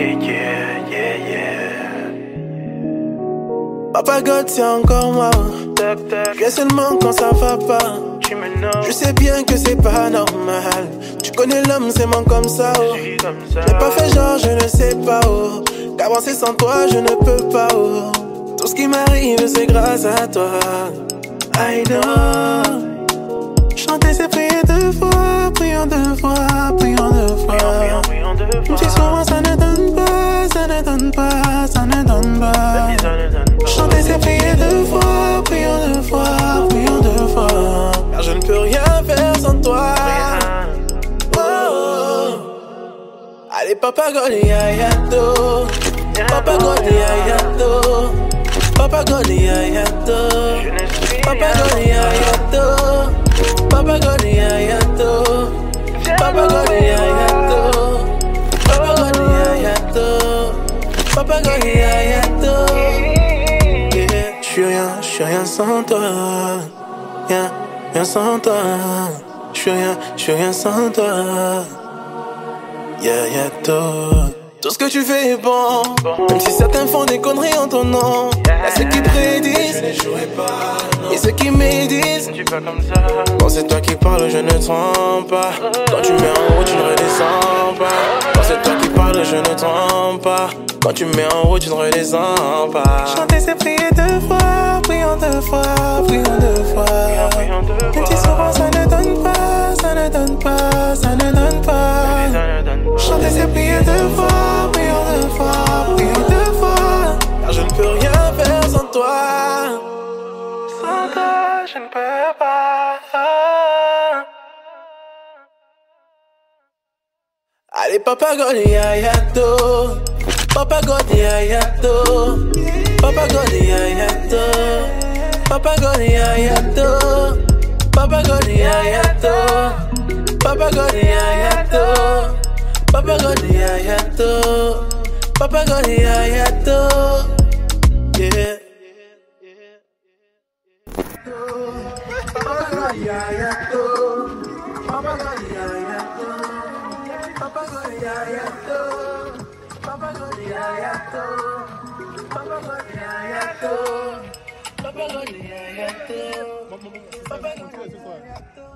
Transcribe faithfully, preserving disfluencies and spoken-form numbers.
Yeah, yeah, yeah, yeah. Papa God, c'est encore moi. Que seulement quand ça va pas. Je sais bien que c'est pas normal. Tu connais l'homme, c'est mon comme ça, oh. J'ai pas fait genre, je ne sais pas, oh. Qu'avancer sans toi, je ne peux pas, oh. Tout ce qui m'arrive, c'est grâce à toi. I know. Chanter, c'est prier deux fois, prions deux fois, prions deux fois. Même si souvent ça ne donne pas, ça ne donne pas, ça ne donne pas. Chanter, c'est prier deux fois, prions deux fois, prions deux fois. Car je ne peux rien faire sans toi. Oh, oh. Allez, Papa God, ya ya do. Papa God, ya ya do. Papa God, ya ya do. Papa God, ya ya do. Papa God, ya ya do. Papa God, ya ya do. Papa God, ya ya do. Papa God, ya ya do. Yeah, j'suis rien, j'suis rien sans toi. Rien, rien sans toi. J'suis rien, j'suis rien sans toi. Yeah, yeah, tout. Tout ce que tu fais est bon. Même si certains font des conneries en ton nom. Y'a ceux qui prédisent, et ceux qui médisent. Quand c'est toi qui parles, je ne tremble pas. Quand tu mets en haut, tu ne redescends pas. Quand c'est toi qui parles, je ne tremble pas. Quand tu mets en haut, tu ne redescends pas. Chanter, c'est prier deux fois, prions deux fois, prions deux fois. Même si souvent ça ne donne pas, ça ne donne pas, ça ne donne pas. Chanter, c'est prier deux fois, prions deux fois, prions deux fois. Car je ne peux rien faire sans toi. Sans toi, je ne peux pas. Allez, Papa God, ya ya do. Papa God, ya ya do. Papa God, ya ya do. Papa God, ya ya do. Papa God, ya ya do. Papa God, ya ya do. Papa God, ya ya do. Papa God, ya ya do. Yeah. Papa God, ya ya do. Papa God, ya ya do. Papa God, ya ya do. Papa God, ya ya do. Papa God, ya ya do. Papa God, ya ya do. Papa God, ya ya do.